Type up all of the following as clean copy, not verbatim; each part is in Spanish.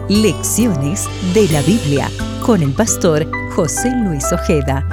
Lecciones de la Biblia con el pastor José Luis Ojeda.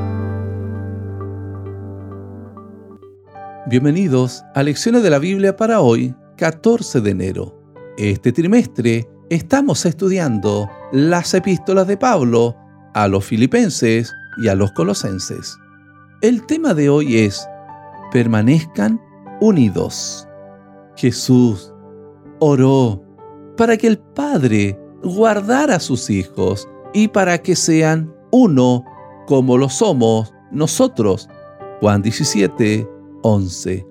Bienvenidos a Lecciones de la Biblia para hoy, 14 de enero. Este trimestre estamos estudiando las epístolas de Pablo a los Filipenses y a los Colosenses. El tema de hoy es: permanezcan unidos. Jesús oró para que el Padre guardara a sus hijos y para que sean uno como lo somos nosotros. Juan 17:11.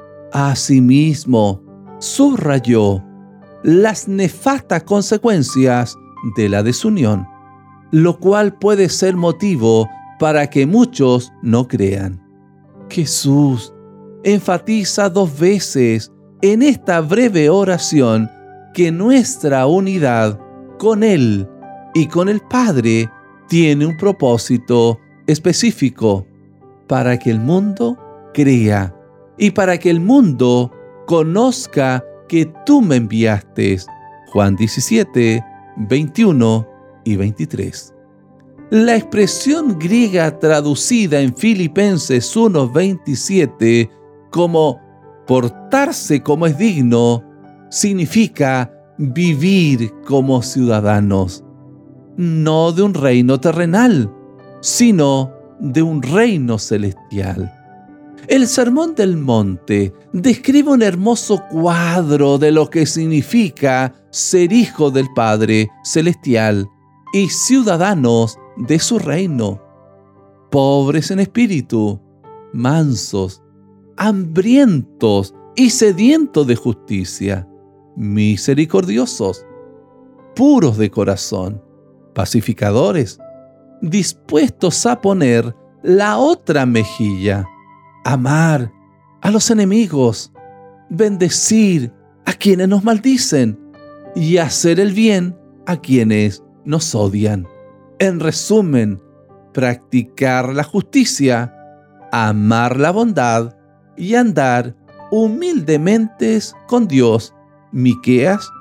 Asimismo, subrayó las nefastas consecuencias de la desunión, lo cual puede ser motivo para que muchos no crean. Jesús enfatiza 2 veces en esta breve oración que nuestra unidad con Él y con el Padre tiene un propósito específico: para que el mundo crea y para que el mundo conozca que tú me enviaste. Juan 17, 21 y 23. La expresión griega traducida en Filipenses 1:27 como portarse como es digno significa vivir como ciudadanos, no de un reino terrenal, sino de un reino celestial. El Sermón del Monte describe un hermoso cuadro de lo que significa ser hijo del Padre Celestial y ciudadanos de su reino. Pobres en espíritu, mansos, hambrientos y sedientos de justicia, misericordiosos, puros de corazón, pacificadores, dispuestos a poner la otra mejilla, amar a los enemigos, bendecir a quienes nos maldicen y hacer el bien a quienes nos odian. En resumen, practicar la justicia, amar la bondad y andar humildemente con Dios. Miqueas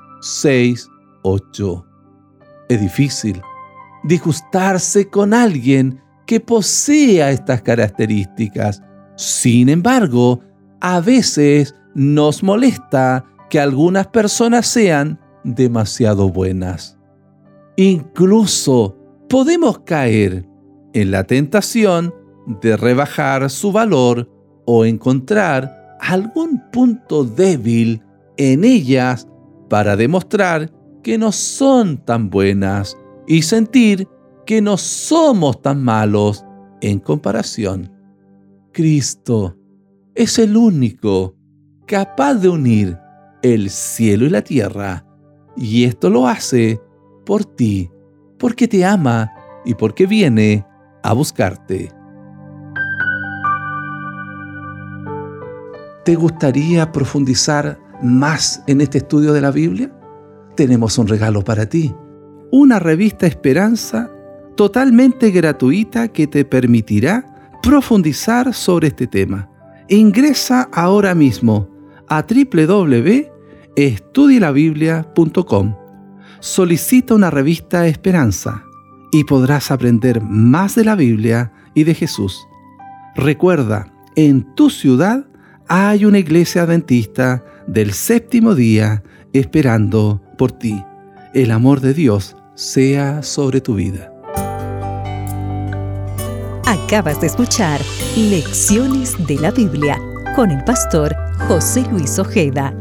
6:8. Es difícil disgustarse con alguien que posea estas características. Sin embargo, a veces nos molesta que algunas personas sean demasiado buenas. Incluso podemos caer en la tentación de rebajar su valor o encontrar algún punto débil en ellas para demostrar que no son tan buenas y sentir que no somos tan malos en comparación. Cristo es el único capaz de unir el cielo y la tierra, y esto lo hace por ti, porque te ama y porque viene a buscarte. ¿Te gustaría profundizar más en este estudio de la Biblia? Tenemos un regalo para ti: una revista Esperanza totalmente gratuita que te permitirá profundizar sobre este tema. Ingresa ahora mismo a www.estudielabiblia.com. Solicita una revista Esperanza y podrás aprender más de la Biblia y de Jesús. Recuerda, en tu ciudad hay una iglesia adventista del séptimo día esperando por ti. El amor de Dios sea sobre tu vida. Acabas de escuchar Lecciones de la Biblia con el pastor José Luis Ojeda.